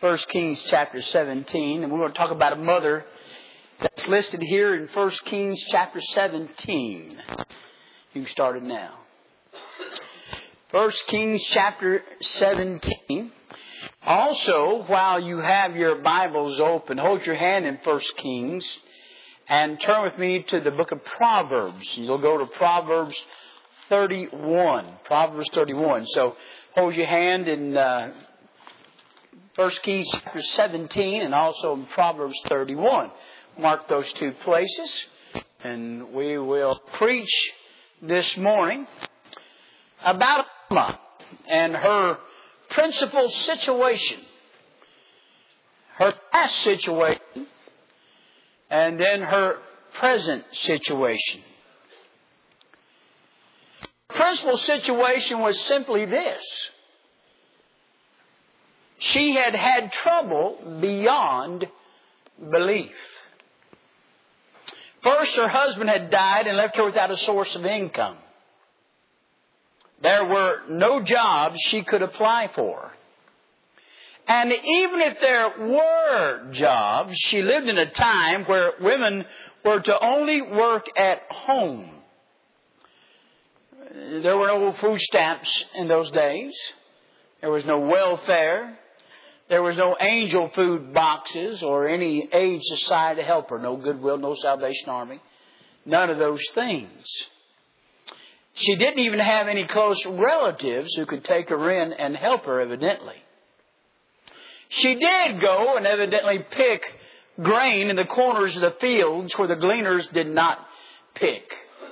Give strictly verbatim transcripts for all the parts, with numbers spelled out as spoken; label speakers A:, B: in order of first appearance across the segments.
A: First Kings chapter seventeen, and we're going to talk about a mother that's listed here in First Kings chapter seventeen. You can start it now. First Kings chapter seventeen. Also, while you have your Bibles open, hold your hand in First Kings and turn with me to the book of Proverbs. You'll go to Proverbs thirty-one. Proverbs thirty-one. So hold your hand in uh, First Kings chapter seventeen and also in Proverbs thirty-one. Mark those two places. And we will preach this morning about Emma and her principal situation, her past situation, and then her present situation. The principal situation was simply this. She had had trouble beyond belief. First, her husband had died and left her without a source of income. There were no jobs she could apply for. And even if there were jobs, she lived in a time where women were to only work at home. There were no food stamps in those days. There was no welfare. There was no angel food boxes or any aid society helper. No Goodwill, no Salvation Army. None of those things. She didn't even have any close relatives who could take her in and help her, evidently. She did go and evidently pick grain in the corners of the fields where the gleaners did not pick.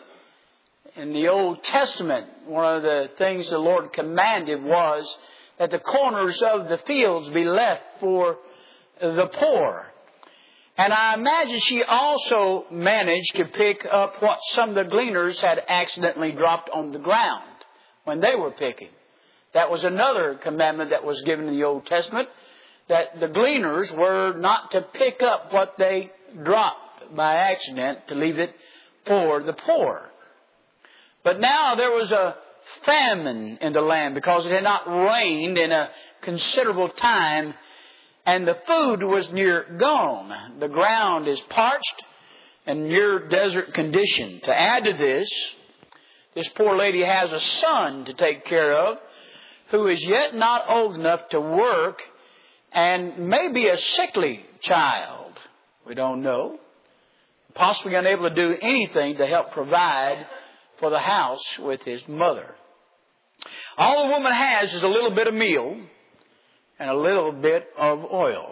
A: In the Old Testament, one of the things the Lord commanded was that the corners of the fields be left for the poor. And I imagine she also managed to pick up what some of the gleaners had accidentally dropped on the ground when they were picking. That was another commandment that was given in the Old Testament, that the gleaners were not to pick up what they dropped by accident, to leave it for the poor. But now there was a famine in the land because it had not rained in a considerable time, and the food was near gone. The ground is parched and near desert condition. To add to this, this poor lady has a son to take care of who is yet not old enough to work and may be a sickly child. We don't know. Possibly unable to do anything to help provide for the house with his mother. All the woman has is a little bit of meal and a little bit of oil.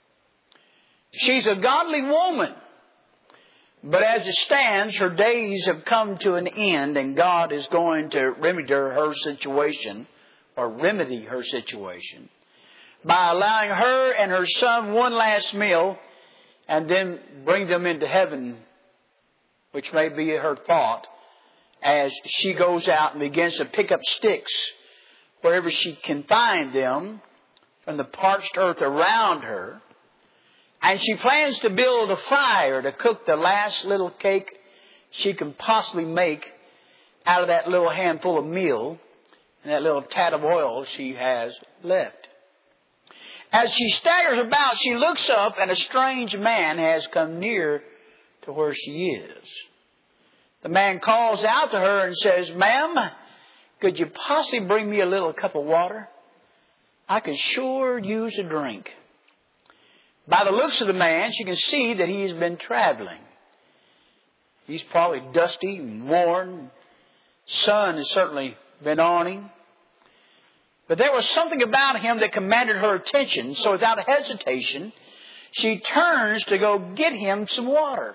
A: She's a godly woman. But as it stands, her days have come to an end, and God is going to remedy her situation, or remedy her situation, by allowing her and her son one last meal, and then bring them into heaven, which may be her thought, as she goes out and begins to pick up sticks wherever she can find them from the parched earth around her. And she plans to build a fire to cook the last little cake she can possibly make out of that little handful of meal and that little tat of oil she has left. As she staggers about, she looks up and a strange man has come near to where she is. The man calls out to her and says, "Ma'am, could you possibly bring me a little cup of water? I could sure use a drink." By the looks of the man, she can see that he's been traveling. He's probably dusty and worn. Sun has certainly been on him. But there was something about him that commanded her attention, so without hesitation, she turns to go get him some water.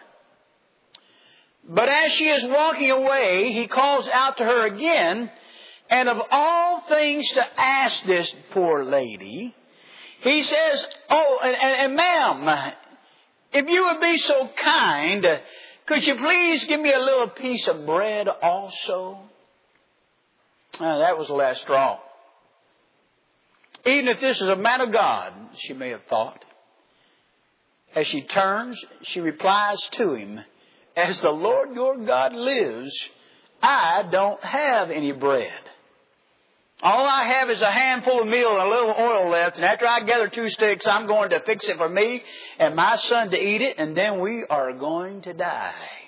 A: But as she is walking away, he calls out to her again, and of all things to ask this poor lady, he says, "Oh, and, and, and ma'am, if you would be so kind, could you please give me a little piece of bread also?" Uh, that was the last straw. Even if this is a man of God, she may have thought. As she turns, she replies to him, "As the Lord your God lives, I don't have any bread. All I have is a handful of meal and a little oil left, and after I gather two sticks, I'm going to fix it for me and my son to eat it, and then we are going to die.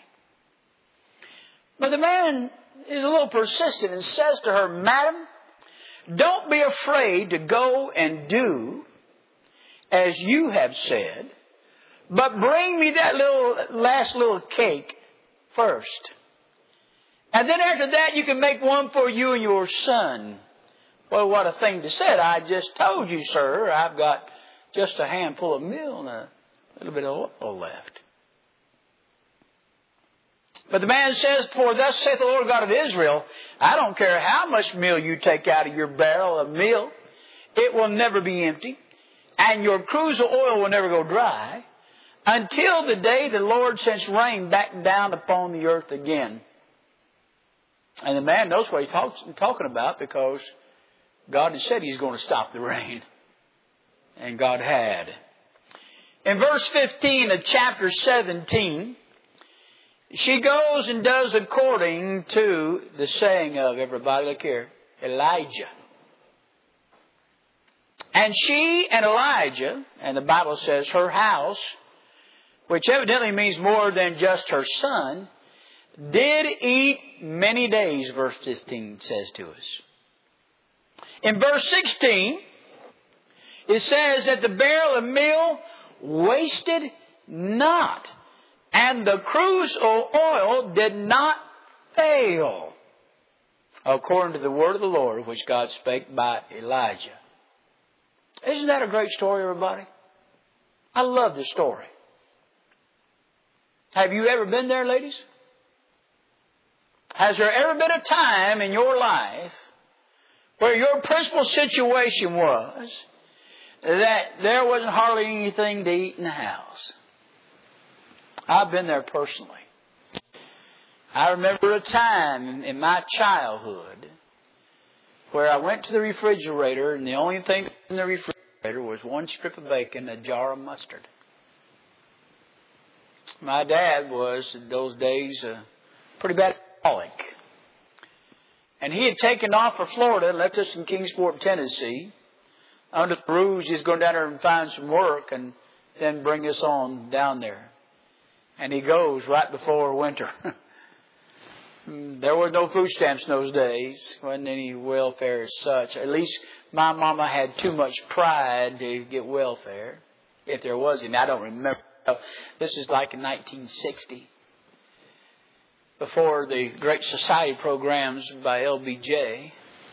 A: But the man is a little persistent and says to her, Madam, don't be afraid to go and do as you have said, but bring me that little last little cake first. And then after that, you can make one for you and your son. Well, what a thing to say. I just told you, sir, I've got just a handful of meal and a little bit of oil left. But the man says, for thus saith the Lord God of Israel, I don't care how much meal you take out of your barrel of meal, it will never be empty, and your cruse of oil will never go dry, until the day the Lord sends rain back down upon the earth again. And the man knows what he's talk, talking about, because God had said He's going to stop the rain. And God had. In verse fifteen of chapter seventeen, she goes and does according to the saying of, everybody look here, Elijah. And she and Elijah, and the Bible says her house, which evidently means more than just her son, did eat many days, verse fifteen says to us. In verse sixteen, it says that the barrel of meal wasted not, and the cruse of oil did not fail, according to the word of the Lord, which God spake by Elijah. Isn't that a great story, everybody? I love this story. Have you ever been there, ladies? Has there ever been a time in your life where your principal situation was that there wasn't hardly anything to eat in the house? I've been there personally. I remember a time in my childhood where I went to the refrigerator, and the only thing in the refrigerator was one strip of bacon and a jar of mustard. My dad was, in those days, a pretty bad alcoholic. And he had taken off for Florida and left us in Kingsport, Tennessee, under the ruse he was going down there and find some work and then bring us on down there. And he goes right before winter. There were no food stamps in those days. Wasn't any welfare as such. At least my mama had too much pride to get welfare, if there was any. I don't remember. This is like in nineteen sixty. Before the Great Society programs by L B J.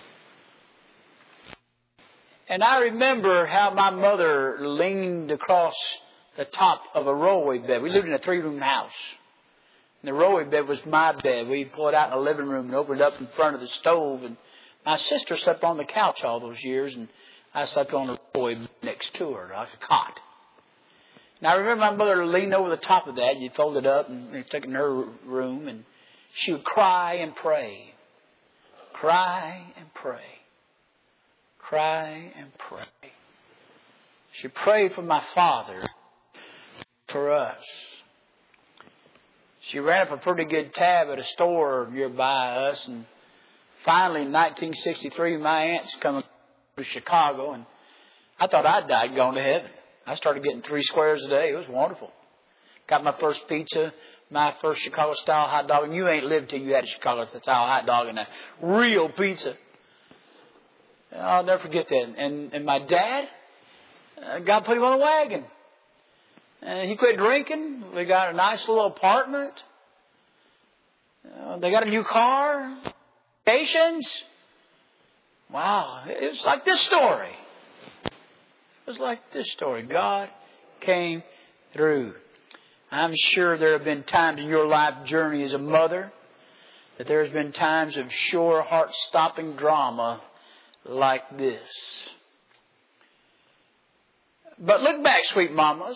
A: And I remember how my mother leaned across the top of a rollaway bed. We lived in a three-room house. And the rollaway bed was my bed. We pulled it out in the living room and opened it up in front of the stove. And my sister slept on the couch all those years, and I slept on the rollaway bed next to her, like a cot. And I remember my mother leaned over the top of that. You'd fold it up and stick it in her room, and she would cry and pray. Cry and pray. Cry and pray. She prayed for my father, for us. She ran up a pretty good tab at a store nearby us, and finally in nineteen sixty-three my aunt's coming to Chicago, and I thought I'd died, gone to heaven. I started getting three squares a day. It was wonderful. Got my first pizza, my first Chicago-style hot dog. And you ain't lived till you had a Chicago-style hot dog and a real pizza. I'll never forget that. And, and my dad, uh, God put him on a wagon. And he quit drinking. We got a nice little apartment. Uh, they got a new car. Vacations. Wow. It was like this story. It was like this story. God came through. I'm sure there have been times in your life journey as a mother that there's been times of sure heart-stopping drama like this. But look back, sweet mamas,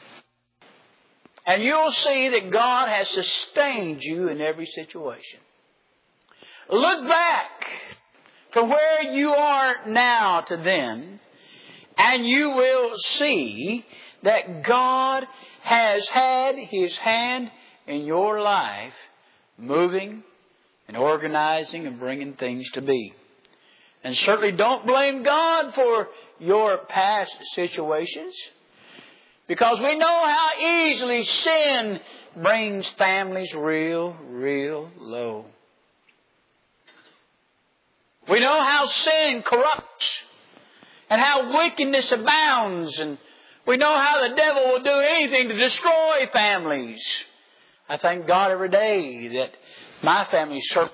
A: and you'll see that God has sustained you in every situation. Look back from where you are now to then, and you will see that God has had His hand in your life, moving and organizing and bringing things to be. And certainly don't blame God for your past situations. Because we know how easily sin brings families real, real low. We know how sin corrupts and how wickedness abounds. And we know how the devil will do anything to destroy families. I thank God every day that my family survived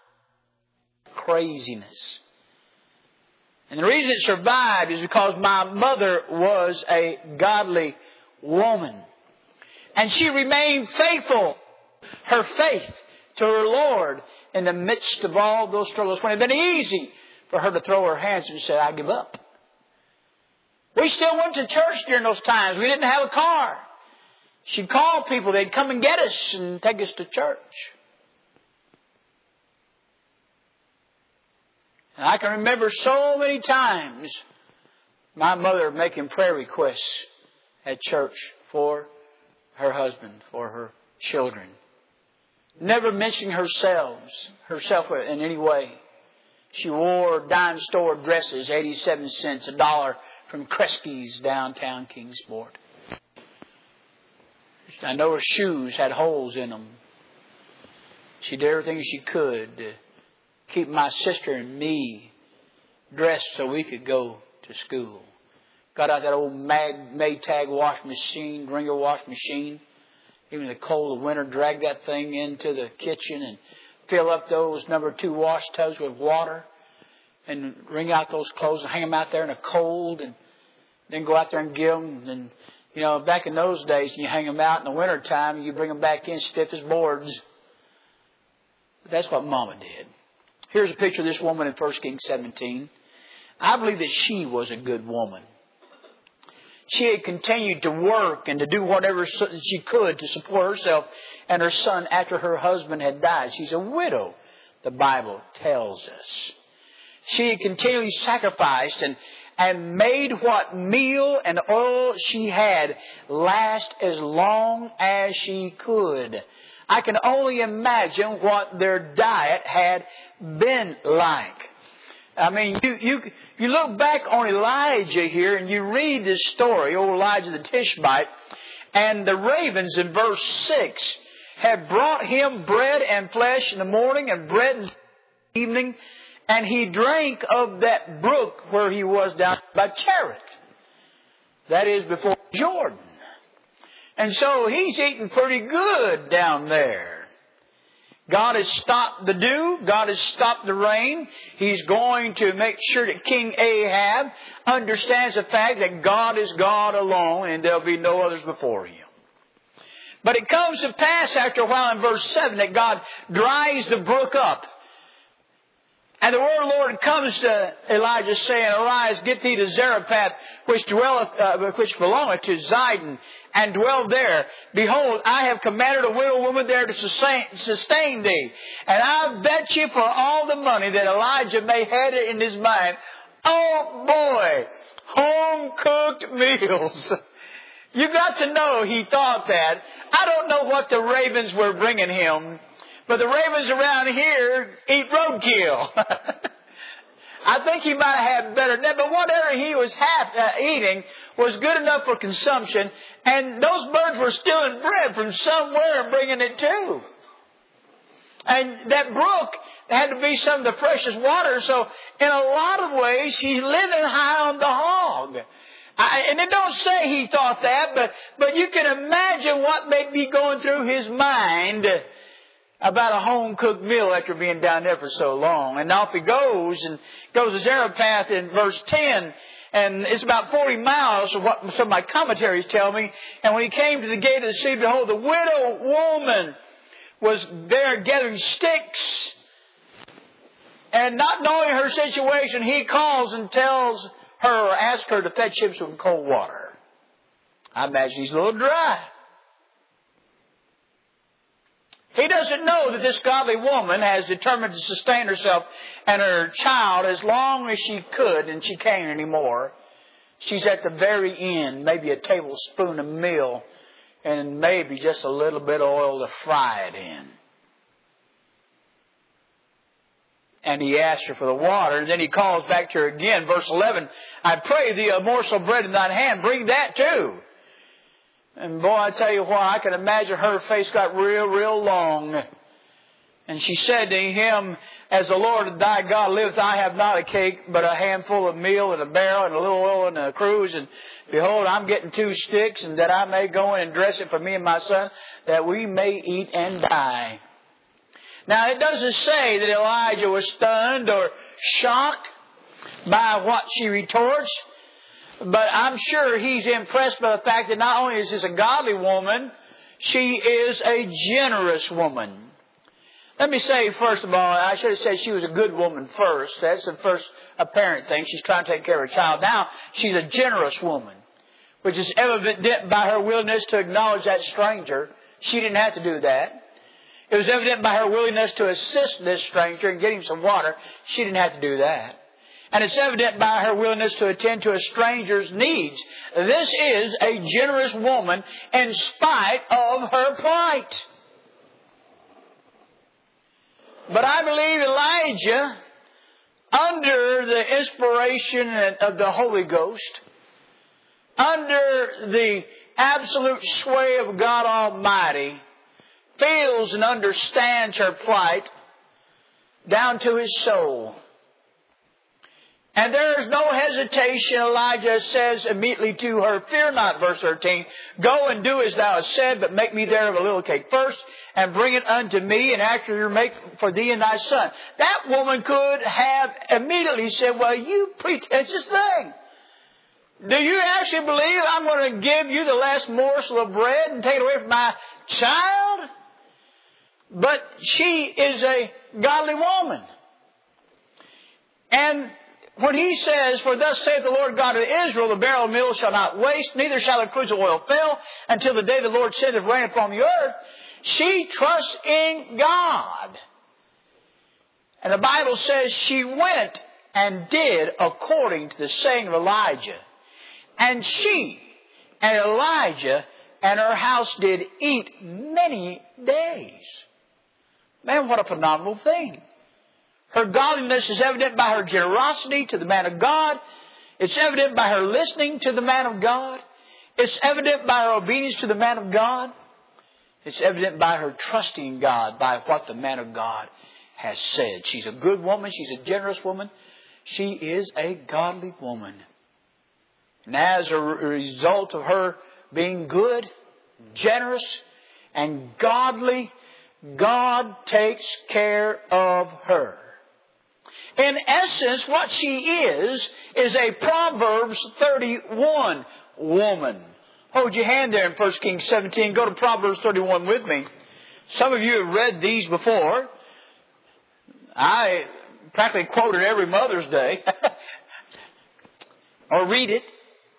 A: craziness. And the reason it survived is because my mother was a godly woman. And she remained faithful, her faith to her Lord in the midst of all those struggles. When it had been easy for her to throw her hands and say, I give up. We still went to church during those times. We didn't have a car. She'd call people. They'd come and get us and take us to church. And I can remember so many times my mother making prayer requests at church for her husband, for her children. Never mentioning herself, herself in any way. She wore dime store dresses, eighty-seven cents, a dollar from Kresge's downtown Kingsport. I know her shoes had holes in them. She did everything she could to keep my sister and me dressed so we could go to school. Got out that old Mag, Maytag wash machine, Ringer wash machine. Even in the cold of winter, drag that thing into the kitchen and fill up those number two wash tubs with water and wring out those clothes and hang them out there in the cold and then go out there and give them. And, you know, back in those days, you hang them out in the winter time and you bring them back in stiff as boards. But that's what Mama did. Here's a picture of this woman in First Kings seventeen. I believe that she was a good woman. She had continued to work and to do whatever she could to support herself and her son after her husband had died. She's a widow, the Bible tells us. She had continually sacrificed and, and made what meal and oil she had last as long as she could. I can only imagine what their diet had been like. I mean, you, you, you look back on Elijah here and you read this story, old Elijah the Tishbite, and the ravens in verse six had brought him bread and flesh in the morning and bread in the evening, and he drank of that brook where he was down by Cherith. That is before Jordan. And so he's eating pretty good down there. God has stopped the dew. God has stopped the rain. He's going to make sure that King Ahab understands the fact that God is God alone and there'll be no others before him. But it comes to pass after a while in verse seven that God dries the brook up. And the word of the Lord comes to Elijah saying, Arise, get thee to Zarephath, which dwelleth, uh, which belongeth to Zidon, and dwell there. Behold, I have commanded a widow woman there to sustain, sustain thee. And I bet you for all the money that Elijah may have it in his mind, oh boy, home-cooked meals. You got to know he thought that. I don't know what the ravens were bringing him, but the ravens around here eat roadkill. I think he might have had better than that, but whatever he was half, uh, eating was good enough for consumption, and those birds were stealing bread from somewhere and bringing it too. And that brook had to be some of the freshest water, so in a lot of ways he's living high on the hog. I, and it don't say he thought that, but, but you can imagine what may be going through his mind about a home-cooked meal after being down there for so long. And off he goes, and goes to Zarephath in verse ten. And it's about forty miles, of what some of my commentaries tell me. And when he came to the gate of the city, behold, the widow woman was there gathering sticks. And not knowing her situation, he calls and tells her or asks her to fetch him some cold water. I imagine he's a little dry. He doesn't know that this godly woman has determined to sustain herself and her child as long as she could, and she can't anymore. She's at the very end, maybe a tablespoon of meal and maybe just a little bit of oil to fry it in. And he asked her for the water. And then he calls back to her again. Verse eleven, I pray thee a morsel of bread in thine hand. Bring that too. And boy, I tell you what, I can imagine her face got real, real long. And she said to him, as the Lord thy God liveth, I have not a cake, but a handful of meal and a barrel and a little oil and a cruse. And behold, I'm getting two sticks, and that I may go in and dress it for me and my son, that we may eat and die. Now, it doesn't say that Elijah was stunned or shocked by what she retorts, but I'm sure he's impressed by the fact that not only is this a godly woman, she is a generous woman. Let me say, first of all, I should have said she was a good woman first. That's the first apparent thing. She's trying to take care of her child. Now, she's a generous woman, which is evident by her willingness to acknowledge that stranger. She didn't have to do that. It was evident by her willingness to assist this stranger and get him some water. She didn't have to do that. And it's evident by her willingness to attend to a stranger's needs. This is a generous woman in spite of her plight. But I believe Elijah, under the inspiration of the Holy Ghost, under the absolute sway of God Almighty, feels and understands her plight down to his soul. And there is no hesitation. Elijah says immediately to her, fear not, verse thirteen, go and do as thou hast said, but make me thereof a little cake first, and bring it unto me, and after make for thee and thy son. That woman could have immediately said, well, you pretentious thing. Do you actually believe I'm going to give you the last morsel of bread and take it away from my child? But she is a godly woman. And when he says, for thus saith the Lord God of Israel, the barrel of meal shall not waste, neither shall the cruse of oil fail, until the day the Lord sendeth rain upon the earth, she trusts in God. And the Bible says she went and did according to the saying of Elijah. And she and Elijah and her house did eat many days. Man, what a phenomenal thing. Her godliness is evident by her generosity to the man of God. It's evident by her listening to the man of God. It's evident by her obedience to the man of God. It's evident by her trusting God, by what the man of God has said. She's a good woman. She's a generous woman. She is a godly woman. And as a result of her being good, generous, and godly, God takes care of her. In essence, what she is, is a Proverbs thirty-one woman. Hold your hand there in First Kings seventeen. Go to Proverbs thirty-one with me. Some of you have read these before. I practically quote it every Mother's Day. Or read it.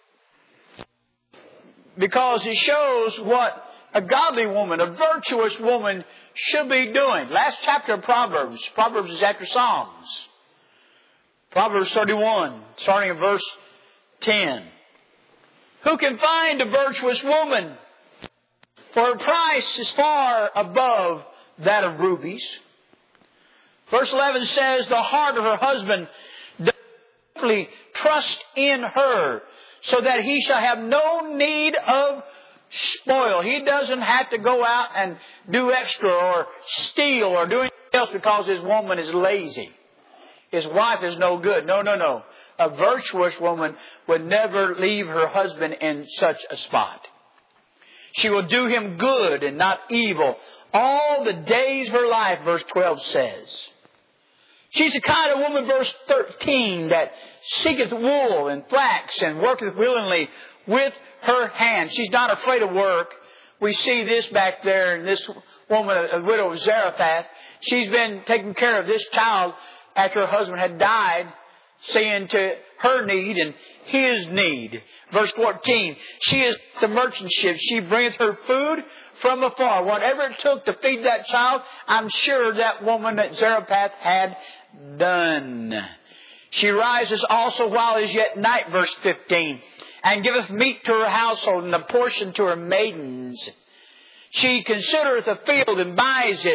A: Because it shows what a godly woman, a virtuous woman should be doing. Last chapter of Proverbs. Proverbs is after Psalms. Proverbs thirty-one, starting at verse ten. Who can find a virtuous woman? For her price is far above that of rubies. Verse eleven says, the heart of her husband doth trust in her, so that he shall have no need of spoil. He doesn't have to go out and do extra or steal or do anything else because his woman is lazy. His wife is no good. No, no, no. A virtuous woman would never leave her husband in such a spot. She will do him good and not evil all the days of her life, verse twelve says. She's the kind of woman, verse thirteen, that seeketh wool and flax and worketh willingly with her hands. She's not afraid of work. We see this back there in this woman, a widow of Zarephath. She's been taking care of this child after her husband had died, seeing to her need and his need. Verse fourteen, she is the merchant ship. She bringeth her food from afar. Whatever it took to feed that child, I'm sure that woman at Zarephath had done. She rises also while it is yet night, verse fifteen, and giveth meat to her household and a portion to her maidens. She considereth a field and buys it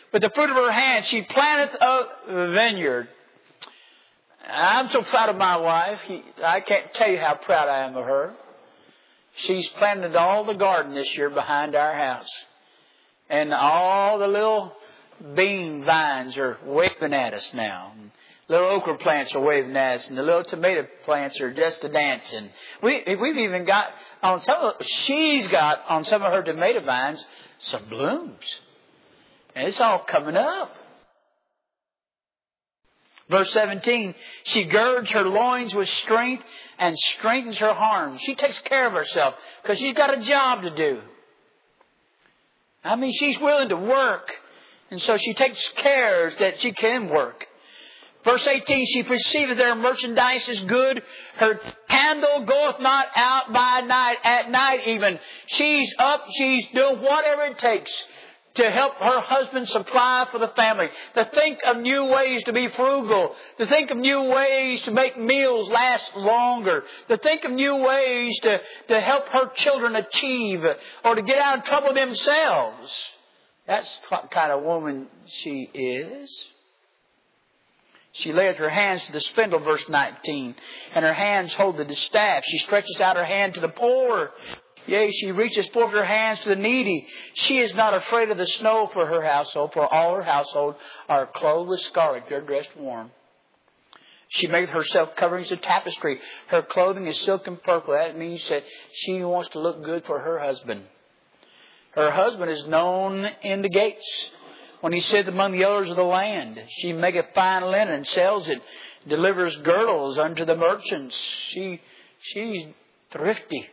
A: With the fruit of her hand, she planteth a vineyard. I'm so proud of my wife. I can't tell you how proud I am of her. She's planted all the garden this year behind our house. And all the little bean vines are waving at us now. Little okra plants are waving at us. And the little tomato plants are just a dancing. We, we've even got, on some of, she's got on some of her tomato vines, some blooms. And it's all coming up. Verse seventeen, she girds her loins with strength and strengthens her arms. She takes care of herself because she's got a job to do. I mean, she's willing to work. And so she takes care that she can work. Verse eighteen, she perceiveth their merchandise is good. Her candle goeth not out by night, at night even. She's up, she's doing whatever it takes to help her husband supply for the family. To think of new ways to be frugal. To think of new ways to make meals last longer. To think of new ways to, to help her children achieve or to get out of trouble themselves. That's what kind of woman she is. She layeth her hands to the spindle, verse nineteen, and her hands hold the distaff. She stretches out her hand to the poor. Yea, she reaches forth her hands to the needy. She is not afraid of the snow for her household, for all her household are clothed with scarlet. They're dressed warm. She maketh herself coverings of tapestry. Her clothing is silk and purple. That means that she wants to look good for her husband. Her husband is known in the gates when he sitteth among the elders of the land. She maketh fine linen and sells it, delivers girdles unto the merchants. She, she's thrifty.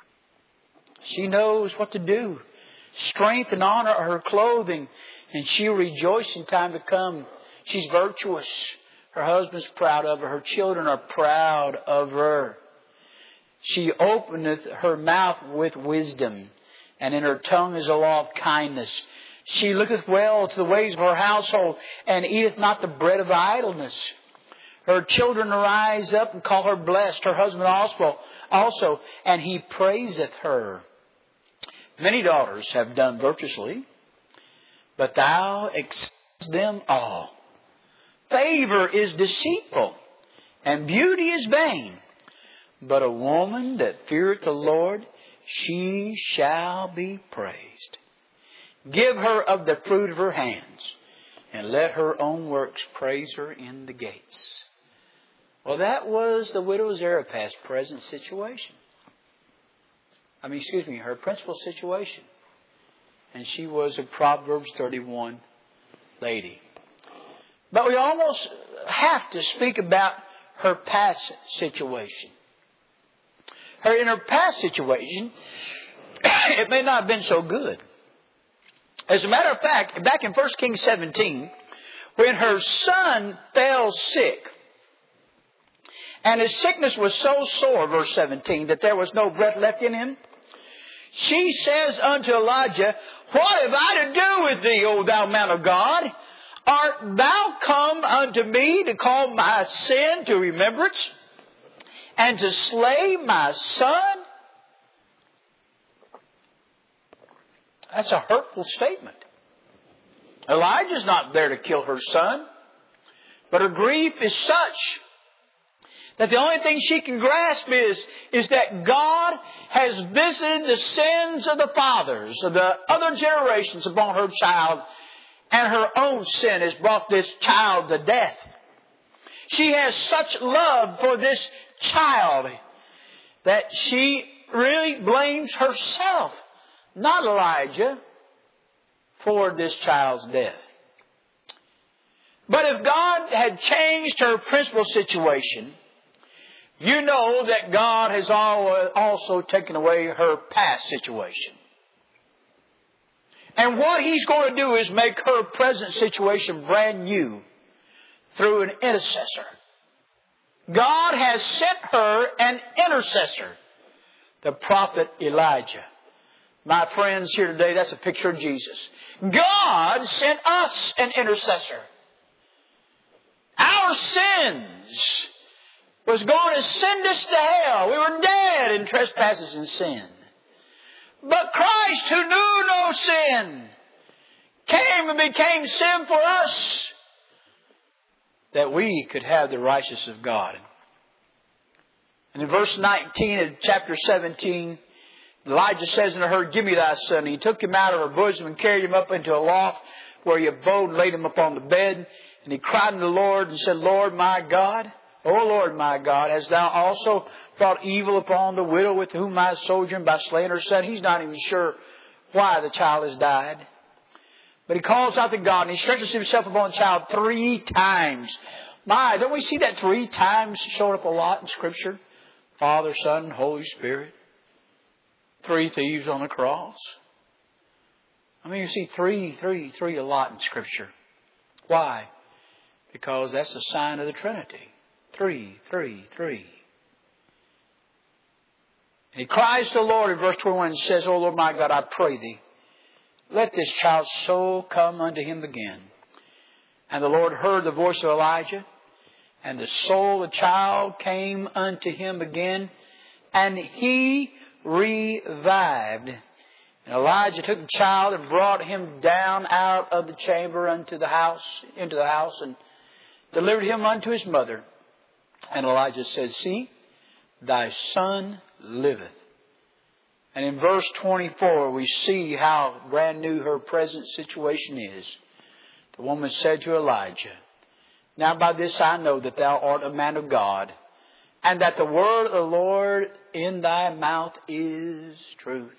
A: She knows what to do. Strength and honor are her clothing, and she'll rejoice in time to come. She's virtuous. Her husband's proud of her. Her children are proud of her. She openeth her mouth with wisdom, and in her tongue is a law of kindness. She looketh well to the ways of her household, and eateth not the bread of idleness. Her children arise up and call her blessed. Her husband also, also, and he praiseth her. Many daughters have done virtuously, but thou excellest them all. Favor is deceitful, and beauty is vain. But a woman that feareth the Lord, she shall be praised. Give her of the fruit of her hands, and let her own works praise her in the gates. Well, that was the widow Zarephath's present situation. I mean, excuse me, her principal situation. And she was a Proverbs thirty-one lady. But we almost have to speak about her past situation. Her in her past situation, it may not have been so good. As a matter of fact, back in First Kings seventeen, when her son fell sick, and his sickness was so sore, verse seventeen, that there was no breath left in him, she says unto Elijah, What have I to do with thee, O thou man of God? Art thou come unto me to call my sin to remembrance, and to slay my son? That's a hurtful statement. Elijah's not there to kill her son. But her grief is such that the only thing she can grasp is, is that God has visited the sins of the fathers, of the other generations upon her child, and her own sin has brought this child to death. She has such love for this child that she really blames herself, not Elijah, for this child's death. But if God had changed her principal situation, you know that God has also taken away her past situation. And what He's going to do is make her present situation brand new through an intercessor. God has sent her an intercessor, the prophet Elijah. My friends here today, that's a picture of Jesus. God sent us an intercessor. Our sins was going to send us to hell. We were dead in trespasses and sin. But Christ, who knew no sin, came and became sin for us, that we could have the righteousness of God. And in verse nineteen of chapter seventeen, Elijah says unto her, Give me thy son. And he took him out of her bosom and carried him up into a loft where he abode and laid him upon the bed. And he cried unto the Lord and said, Lord my God, O Lord my God, hast thou also brought evil upon the widow with whom I sojourn by slaying her son? He's not even sure why the child has died. But he calls out to God and he stretches himself upon the child three times. My, don't we see that three times showing up a lot in Scripture? Father, Son, Holy Spirit. Three thieves on the cross. I mean, you see three, three, three a lot in Scripture. Why? Because that's the sign of the Trinity. Three, three, three. And he cries to the Lord in verse twenty-one and says, O Lord my God, I pray thee, let this child's soul come unto him again. And the Lord heard the voice of Elijah, and the soul of the child came unto him again, and he revived. And Elijah took the child and brought him down out of the chamber unto the house, into the house, and delivered him unto his mother. And Elijah said, See, thy son liveth. And in verse twenty-four, we see how brand new her present situation is. The woman said to Elijah, Now by this I know that thou art a man of God, and that the word of the Lord in thy mouth is truth.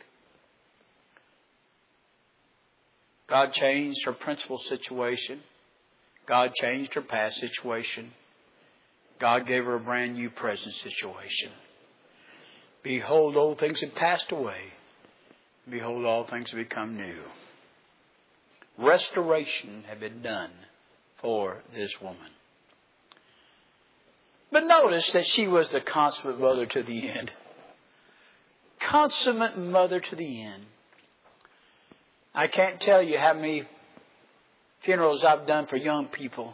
A: God changed her principal situation. God changed her past situation. God gave her a brand new present situation. Behold, old things have passed away. Behold, all things have become new. Restoration had been done for this woman. But notice that she was the consummate mother to the end. Consummate mother to the end. I can't tell you how many funerals I've done for young people.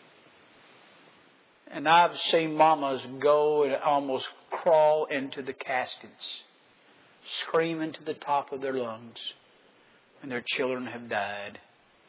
A: And I've seen mamas go and almost crawl into the caskets, screaming to the top of their lungs when their children have died.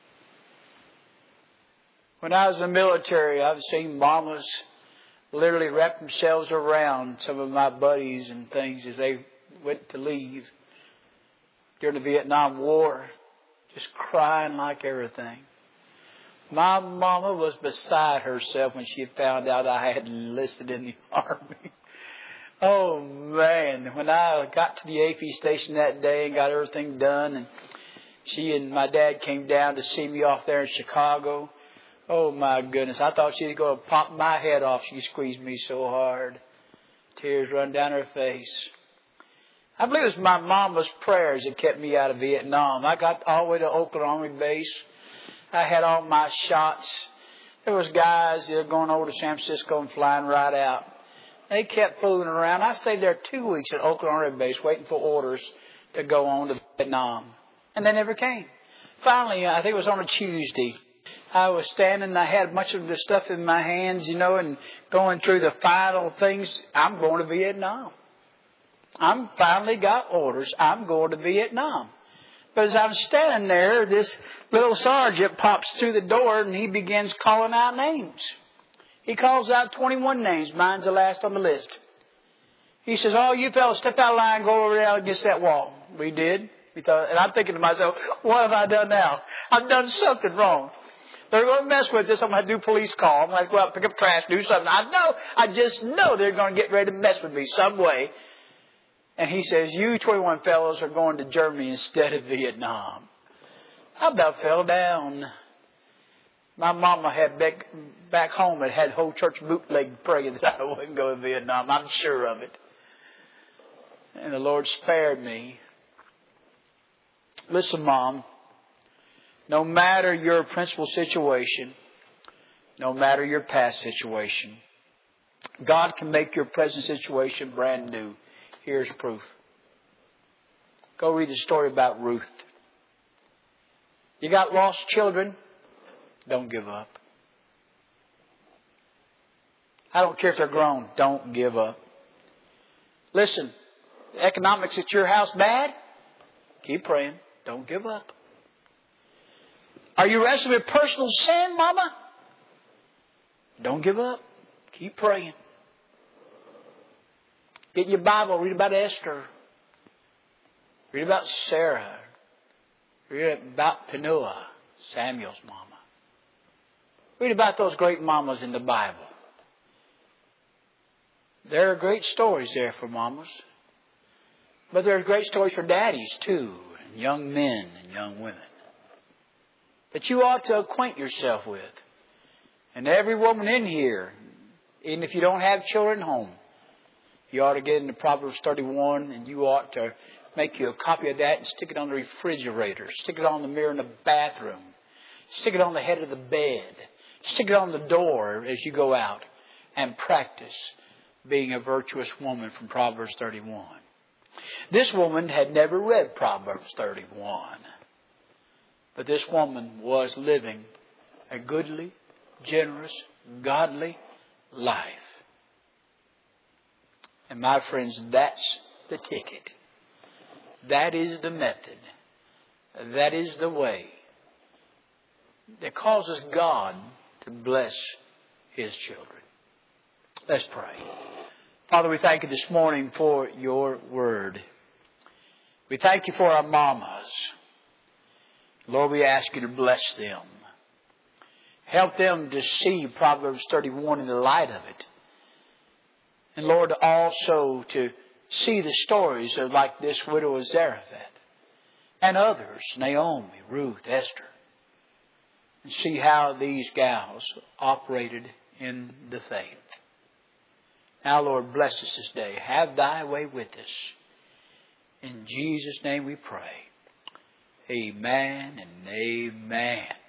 A: When I was in the military, I've seen mamas literally wrap themselves around some of my buddies and things as they went to leave during the Vietnam War, just crying like everything. My mama was beside herself when she found out I had enlisted in the Army. Oh, man. When I got to the A P station that day and got everything done, and she and my dad came down to see me off there in Chicago, oh, my goodness. I thought she was going to pop my head off. She squeezed me so hard. Tears run down her face. I believe it was my mama's prayers that kept me out of Vietnam. I got all the way to Oakland Army Base. I had all my shots. There was guys that were going over to San Francisco and flying right out. They kept fooling around. I stayed there two weeks at Oakland Army Base waiting for orders to go on to Vietnam. And they never came. Finally, I think it was on a Tuesday, I was standing and I had much of the stuff in my hands, you know, and going through the final things. I'm going to Vietnam. I'm finally got orders. I'm going to Vietnam. But as I'm standing there, this little sergeant pops through the door and he begins calling out names. He calls out twenty-one names. Mine's the last on the list. He says, "Oh, you fellas, step out of line, go over there against that wall." We did. We thought, and I'm thinking to myself, what have I done now? I've done something wrong. They're going to mess with this. I'm going to do a police call. I'm going to go out, pick up trash, do something. I know, I just know they're going to get ready to mess with me some way. And he says, "You twenty-one fellows are going to Germany instead of Vietnam." I about fell down. My mama had back, back home had had whole church bootleg praying that I wouldn't go to Vietnam. I'm sure of it. And the Lord spared me. Listen, Mom, no matter your principal situation, no matter your past situation, God can make your present situation brand new. Here's proof. Go read the story about Ruth. You got lost children? Don't give up. I don't care if they're grown. Don't give up. Listen, the economics at your house bad? Keep praying. Don't give up. Are you wrestling with personal sin, Mama? Don't give up. Keep praying. Get your Bible. Read about Esther. Read about Sarah. Read about Penuel, Samuel's mama. Read about those great mamas in the Bible. There are great stories there for mamas. But there are great stories for daddies too. And young men and young women. That you ought to acquaint yourself with. And every woman in here, even if you don't have children home, you ought to get into Proverbs thirty-one and you ought to make you a copy of that and stick it on the refrigerator. Stick it on the mirror in the bathroom. Stick it on the head of the bed. Stick it on the door as you go out and practice being a virtuous woman from Proverbs thirty-one. This woman had never read Proverbs thirty-one. But this woman was living a goodly, generous, godly life. And my friends, that's the ticket. That is the method. That is the way that causes God to bless His children. Let's pray. Father, we thank you this morning for your word. We thank you for our mamas. Lord, we ask you to bless them. Help them to see Proverbs thirty-one in the light of it. And Lord, also to see the stories of like this widow of Zarephath and others, Naomi, Ruth, Esther. And see how these gals operated in the faith. Now, Lord, bless us this day. Have thy way with us. In Jesus' name we pray. Amen and amen.